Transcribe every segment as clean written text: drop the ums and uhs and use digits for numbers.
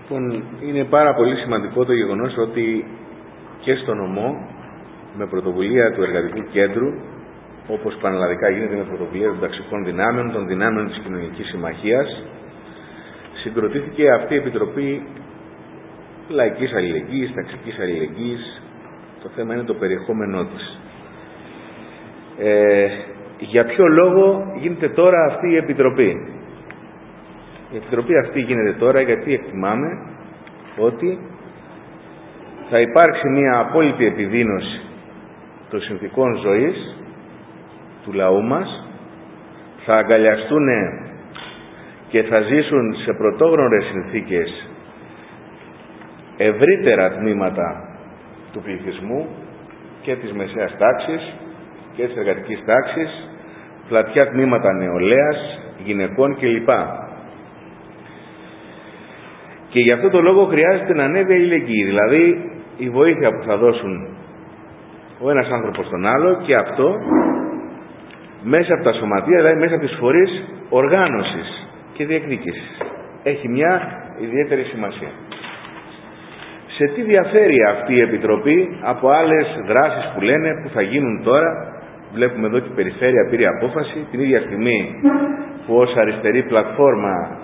Λοιπόν, είναι πάρα πολύ σημαντικό το γεγονός ότι και στο νομό, με πρωτοβουλία του Εργατικού Κέντρου, όπως πανελλαδικά γίνεται με πρωτοβουλία των ταξικών δυνάμεων, των δυνάμεων της Κοινωνικής Συμμαχίας, συγκροτήθηκε αυτή η Επιτροπή Λαϊκής Αλληλεγγύης, Ταξικής Αλληλεγγύης. Το θέμα είναι το περιεχόμενό της. Για ποιο λόγο γίνεται τώρα αυτή η Επιτροπή? Η Επιτροπή αυτή γίνεται τώρα γιατί εκτιμάμε ότι θα υπάρξει μια απόλυτη επιδείνωση των συνθηκών ζωής του λαού μας, θα αγκαλιαστούν και θα ζήσουν σε πρωτόγνωρες συνθήκες ευρύτερα τμήματα του πληθυσμού και της μεσαίας τάξης και της εργατικής τάξης, πλατιά τμήματα νεολαίας, γυναικών κλπ. Και γι' αυτό το λόγο χρειάζεται να ανέβει η αλληλεγγύη, δηλαδή η βοήθεια που θα δώσουν ο ένας άνθρωπος στον άλλο, και αυτό μέσα από τα σωματεία, δηλαδή μέσα από τις φορείς οργάνωσης και διεκδίκησης. Έχει μια ιδιαίτερη σημασία. Σε τι διαφέρει αυτή η Επιτροπή από άλλες δράσεις που λένε που θα γίνουν τώρα? Βλέπουμε εδώ και η Περιφέρεια πήρε απόφαση την ίδια στιγμή που ως αριστερή πλατφόρμα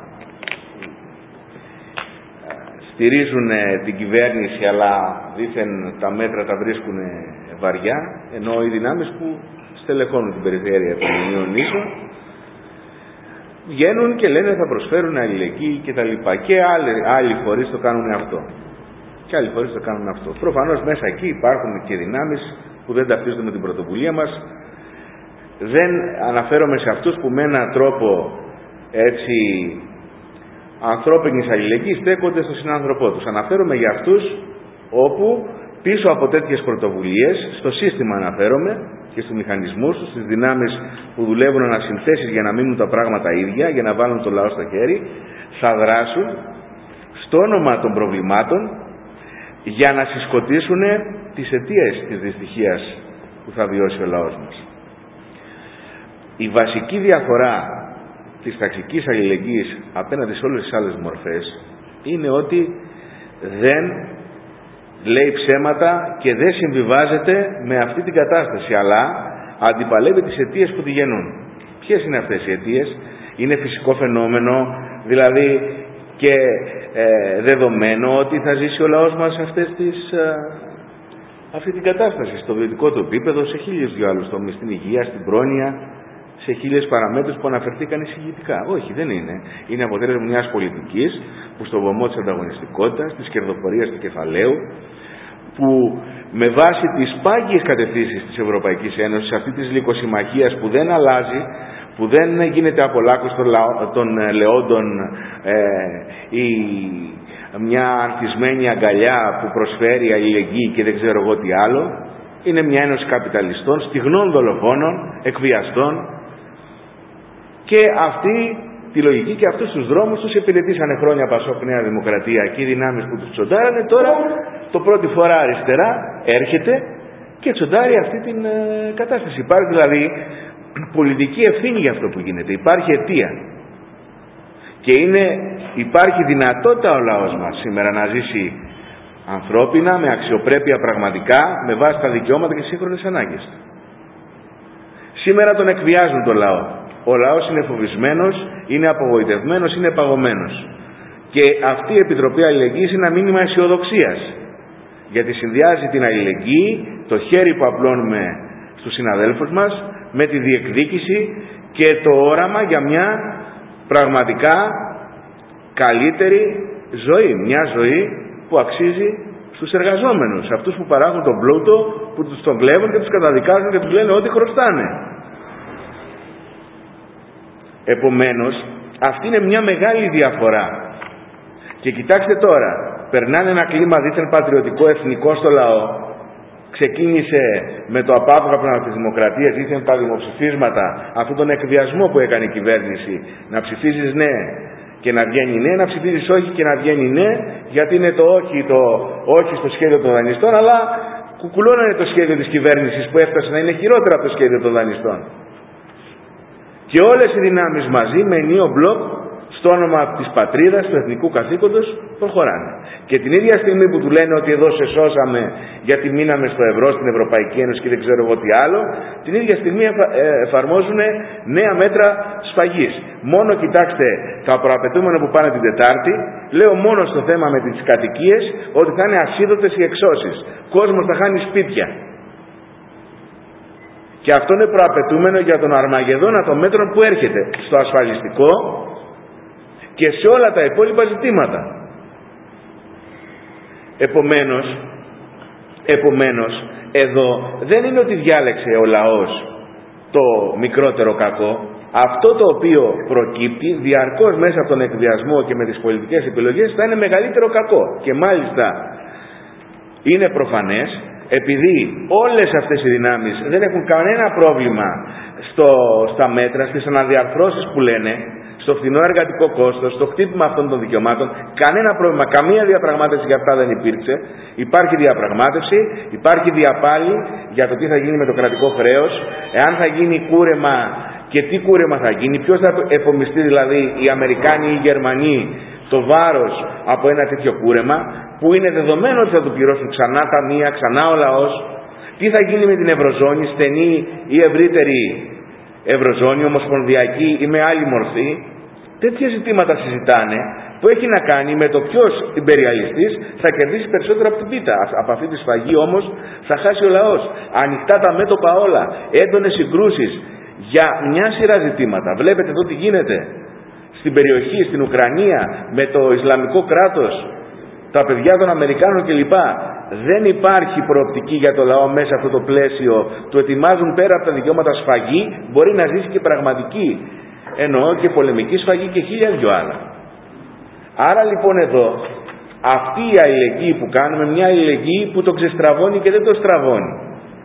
στηρίζουν την κυβέρνηση, αλλά δήθεν τα μέτρα τα βρίσκουν βαριά, ενώ οι δυνάμεις που στελεχώνουν την Περιφέρεια των Ιωνίων Νήσων βγαίνουν και λένε θα προσφέρουν αλληλεγγύη κτλ. Και άλλοι φορείς το κάνουν αυτό. Προφανώς μέσα εκεί υπάρχουν και δυνάμεις που δεν ταυτίζονται με την πρωτοβουλία μας. Δεν αναφέρομαι σε αυτούς που με έναν τρόπο έτσι ανθρώπινης αλληλεγγύης στέκονται στον συνάνθρωπό τους. Αναφέρομαι για αυτούς όπου πίσω από τέτοιες πρωτοβουλίες, στο σύστημα αναφέρομαι και στους μηχανισμούς, στις δυνάμεις που δουλεύουν ανασυνθέσεις για να μείνουν τα πράγματα ίδια, για να βάλουν το λαό στο χέρι, θα δράσουν στο όνομα των προβλημάτων για να συσκοτήσουν τις αιτίες της δυστυχίας που θα βιώσει ο λαός μας. Η βασική διαφορά της ταξικής αλληλεγγύης απέναντι σε όλες τις άλλες μορφές είναι ότι δεν λέει ψέματα και δεν συμβιβάζεται με αυτή την κατάσταση, αλλά αντιπαλεύει τις αιτίες που τη γεννούν. Ποιες είναι αυτές οι αιτίες? Είναι φυσικό φαινόμενο, δηλαδή και δεδομένο ότι θα ζήσει ο λαός μας αυτή την κατάσταση στο βιωτικό του επίπεδο, σε χίλιους δυο άλλους τομείς, στην υγεία, στην πρόνοια, σε χίλιες παραμέτρους που αναφερθήκαν εισηγητικά. Όχι, δεν είναι. Είναι αποτέλεσμα μιας πολιτικής που στο βωμό της ανταγωνιστικότητας, της κερδοφορίας του κεφαλαίου, που με βάση τις πάγιες κατευθύνσεις της Ευρωπαϊκής Ένωσης, αυτή της λυκοσυμμαχίας που δεν αλλάζει, που δεν γίνεται απολάκωση των λεόντων ή μια ανθισμένη αγκαλιά που προσφέρει αλληλεγγύη και δεν ξέρω εγώ τι άλλο, είναι μια ένωση καπιταλιστών, στιγνών δολοφόνων, εκβιαστών, και αυτή τη λογική και αυτούς τους δρόμους τους υπηρετήσανε χρόνια Πασόκ, Νέα Δημοκρατία και οι δυνάμεις που τους τσοντάρανε. Τώρα το πρώτη φορά αριστερά έρχεται και τσοντάρει αυτή την κατάσταση. Υπάρχει δηλαδή πολιτική ευθύνη για αυτό που γίνεται. Υπάρχει αιτία. Και υπάρχει δυνατότητα ο λαός μας σήμερα να ζήσει ανθρώπινα, με αξιοπρέπεια πραγματικά, με βάση τα δικαιώματα και σύγχρονες ανάγκες. Σήμερα τον εκβιάζουν τον λαό. Ο λαός είναι φοβισμένος, είναι απογοητευμένος, είναι παγωμένος. Και αυτή η Επιτροπή Αλληλεγγύης είναι ένα μήνυμα αισιοδοξίας. Γιατί συνδυάζει την αλληλεγγύη, το χέρι που απλώνουμε στους συναδέλφους μας, με τη διεκδίκηση και το όραμα για μια πραγματικά καλύτερη ζωή. Μια ζωή που αξίζει στους εργαζόμενους, αυτούς που παράγουν τον πλούτο, που τους τον κλέβουν και τους καταδικάζουν και τους λένε ότι χρωστάνε. Επομένως, αυτή είναι μια μεγάλη διαφορά. Και κοιτάξτε τώρα, περνάνε ένα κλίμα δίθεν πατριωτικό, εθνικό στο λαό. Ξεκίνησε με το απάβγαπνα της δημοκρατίας, δίθεν τα δημοψηφίσματα, αυτόν τον εκβιασμό που έκανε η κυβέρνηση, να ψηφίζεις ναι και να βγαίνει ναι, να ψηφίζεις όχι και να βγαίνει ναι, γιατί είναι το όχι στο σχέδιο των δανειστών, αλλά κουκουλώνανε το σχέδιο της κυβέρνησης που έφτασε να είναι χειρότερα από το σχέδιο των δανειστών. Και όλες οι δυνάμεις μαζί με ενίο μπλοκ στο όνομα της πατρίδας, του εθνικού καθήκοντος, προχωράνε. Και την ίδια στιγμή που του λένε ότι εδώ σε σώσαμε γιατί μείναμε στο ευρώ, στην Ευρωπαϊκή Ένωση και δεν ξέρω εγώ τι άλλο, την ίδια στιγμή εφαρμόζουν νέα μέτρα σφαγής. Μόνο κοιτάξτε τα προαπαιτούμενα που πάνε την Τετάρτη, λέω μόνο στο θέμα με τις κατοικίες ότι θα είναι ασίδωτες οι εξώσεις. Κόσμος θα χάνει σπίτια. Και αυτό είναι προαπαιτούμενο για τον Αρμαγεδόνα των μέτρων που έρχεται στο ασφαλιστικό και σε όλα τα υπόλοιπα ζητήματα. Επομένως, εδώ δεν είναι ότι διάλεξε ο λαός το μικρότερο κακό. Αυτό το οποίο προκύπτει διαρκώς μέσα από τον εκβιασμό και με τις πολιτικές επιλογές θα είναι μεγαλύτερο κακό. Και μάλιστα είναι προφανές, επειδή όλες αυτές οι δυνάμεις δεν έχουν κανένα πρόβλημα στα μέτρα, στις αναδιαρθρώσεις που λένε, στο φθηνό εργατικό κόστος, στο χτύπημα αυτών των δικαιωμάτων, κανένα πρόβλημα, καμία διαπραγμάτευση για αυτά δεν υπήρξε. Υπάρχει διαπραγμάτευση, υπάρχει διαπάλη για το τι θα γίνει με το κρατικό χρέος, εάν θα γίνει κούρεμα και τι κούρεμα θα γίνει, ποιος θα επομιστεί δηλαδή, οι Αμερικάνοι ή οι Γερμανοί, το βάρος από ένα τέτοιο κούρεμα, που είναι δεδομένο ότι θα το πληρώσουν ξανά τα μία, ξανά ο λαός. Τι θα γίνει με την Ευρωζώνη, στενή ή ευρύτερη Ευρωζώνη, ομοσπονδιακή ή με άλλη μορφή. Τέτοια ζητήματα συζητάνε που έχει να κάνει με το ποιος ιμπεριαλιστής θα κερδίσει περισσότερο από την πίτα. Από αυτή τη σφαγή όμως θα χάσει ο λαός. Ανοιχτά τα μέτωπα όλα, έντονες συγκρούσεις για μια σειρά ζητήματα. Βλέπετε εδώ τι γίνεται στην περιοχή, στην Ουκρανία, με το Ισλαμικό κράτος, τα παιδιά των Αμερικάνων κλπ. Δεν υπάρχει προοπτική για το λαό μέσα αυτό το πλαίσιο. Του ετοιμάζουν πέρα από τα δικαιώματα σφαγή, μπορεί να ζήσει και πραγματική, εννοώ και πολεμική σφαγή και χίλια δυο άλλα. Άρα λοιπόν εδώ αυτή η αλληλεγγύη που κάνουμε, μια αλληλεγγύη που το ξεστραβώνει και δεν το στραβώνει.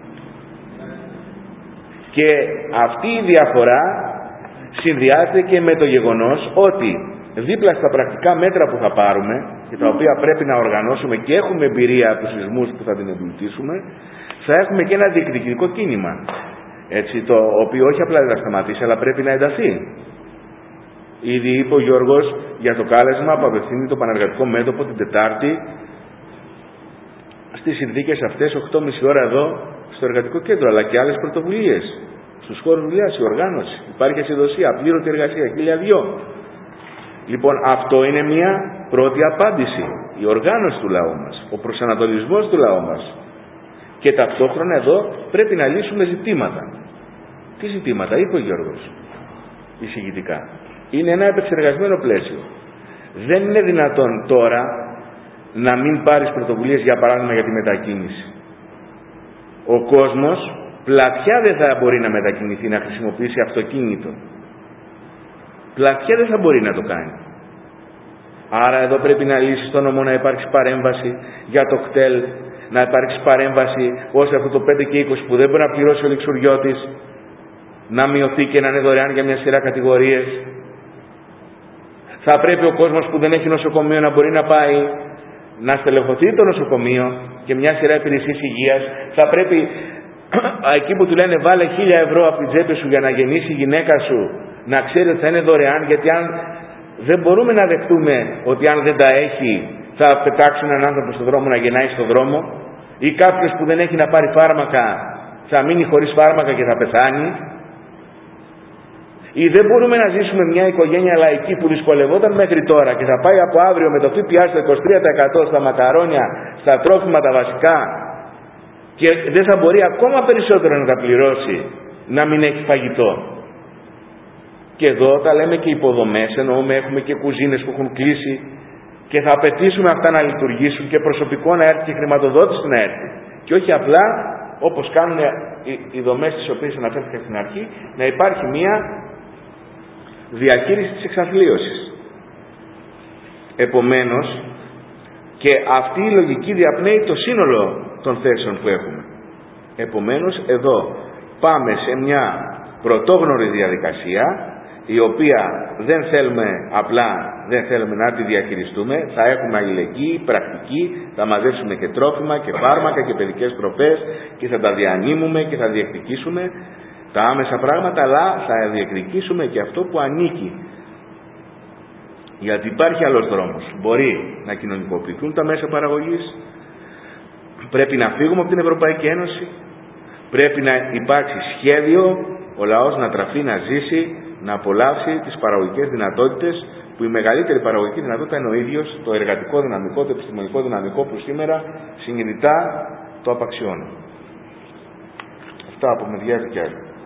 Και αυτή η διαφορά συνδυάζεται και με το γεγονός ότι δίπλα στα πρακτικά μέτρα που θα πάρουμε και τα οποία πρέπει να οργανώσουμε και έχουμε εμπειρία από τους σεισμούς που θα την εμπλουτίσουμε, θα έχουμε και ένα διεκδικητικό κίνημα, έτσι, το οποίο όχι απλά δεν θα σταματήσει αλλά πρέπει να ενταθεί. Ήδη είπε ο Γιώργος για το κάλεσμα που απευθύνει το Πανεργατικό Μέτωπο την Τετάρτη στις συνθήκες αυτές 8.30 ώρα εδώ στο Εργατικό Κέντρο, αλλά και άλλες πρωτοβουλίες στους χώρους δουλειάς, η οργάνωση, υπάρχει ασυδοσία, απλήρωτη εργασία, 1.002. Λοιπόν, αυτό είναι μια πρώτη απάντηση, η οργάνωση του λαού μας, ο προσανατολισμός του λαού μας. Και ταυτόχρονα εδώ πρέπει να λύσουμε ζητήματα. Τι ζητήματα, είπε ο Γιώργος εισηγητικά. Είναι ένα επεξεργασμένο πλαίσιο. Δεν είναι δυνατόν τώρα να μην πάρεις πρωτοβουλίες, για παράδειγμα, για τη μετακίνηση. Ο κόσμος πλατιά δεν θα μπορεί να μετακινηθεί, να χρησιμοποιήσει αυτοκίνητο. Πλατιά δεν θα μπορεί να το κάνει. Άρα εδώ πρέπει να λύσεις το νόμο, να υπάρξει παρέμβαση για το κτέλ, να υπάρξει παρέμβαση ώστε αυτό το 5 και 20 που δεν μπορεί να πληρώσει ο ληξουριώτης να μειωθεί και να είναι δωρεάν για μια σειρά κατηγορίες. Θα πρέπει ο κόσμος που δεν έχει νοσοκομείο να μπορεί να πάει να στελεχωθεί το νοσοκομείο και μια σειρά υπηρεσίες υγείας. Θα πρέπει εκεί που του λένε βάλε 1.000 ευρώ από την τσέπη σου για να γεννήσει η γυναίκα σου, να ξέρει ότι θα είναι δωρεάν, γιατί αν δεν μπορούμε να δεχτούμε ότι αν δεν τα έχει θα πετάξουν έναν άνθρωπο στον δρόμο να γεννάει στον δρόμο, ή κάποιος που δεν έχει να πάρει φάρμακα θα μείνει χωρίς φάρμακα και θα πεθάνει, ή δεν μπορούμε να ζήσουμε μια οικογένεια λαϊκή που δυσκολευόταν μέχρι τώρα και θα πάει από αύριο με το ΦΠΑ στο 23% στα μακαρόνια, στα τρόφιμα τα βασικά, και δεν θα μπορεί ακόμα περισσότερο να τα πληρώσει, να μην έχει φαγητό. Και εδώ τα λέμε και υποδομές, εννοούμε έχουμε και κουζίνες που έχουν κλείσει και θα απαιτήσουμε αυτά να λειτουργήσουν και προσωπικό να έρθει και χρηματοδότηση να έρθει. Και όχι απλά όπως κάνουν οι δομές τις οποίες αναφέρθηκα στην αρχή, να υπάρχει μια διαχείριση της εξαθλίωσης. Επομένως, και αυτή η λογική διαπνέει το σύνολο των θέσεων που έχουμε. Επομένως, εδώ πάμε σε μια πρωτόγνωρη διαδικασία, η οποία δεν θέλουμε να τη διαχειριστούμε. Θα έχουμε αλληλεγγύη, πρακτική, θα μαζέψουμε και τρόφιμα και φάρμακα και παιδικές προπές και θα τα διανύμουμε και θα διεκδικήσουμε τα άμεσα πράγματα, αλλά θα διεκδικήσουμε και αυτό που ανήκει Γιατί υπάρχει άλλος δρόμος. Μπορεί να κοινωνικοποιηθούν τα μέσα παραγωγής, πρέπει να φύγουμε από την Ευρωπαϊκή Ένωση, πρέπει να υπάρξει σχέδιο, ο λαός να τραφεί, να ζήσει, να απολαύσει τις παραγωγικές δυνατότητες, που η μεγαλύτερη παραγωγική δυνατότητα είναι ο ίδιος, το εργατικό δυναμικό, το επιστημονικό δυναμικό, που σήμερα συνειδητά το απαξιώνει. Αυτά από μεριάς δικιάς.